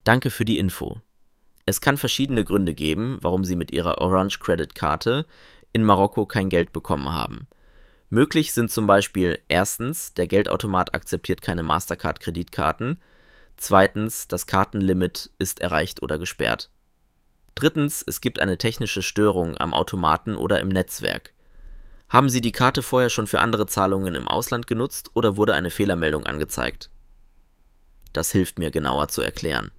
Danke für die Info. Es kann verschiedene Gründe geben, warum Sie mit Ihrer Orange Credit Karte in Marokko kein Geld bekommen haben. Möglich sind zum Beispiel erstens, der Geldautomat akzeptiert keine Mastercard-Kreditkarten, zweitens, das Kartenlimit ist erreicht oder gesperrt. Drittens, es gibt eine technische Störung am Automaten oder im Netzwerk. Haben Sie die Karte vorher schon für andere Zahlungen im Ausland genutzt oder wurde eine Fehlermeldung angezeigt? Das hilft mir genauer zu erklären.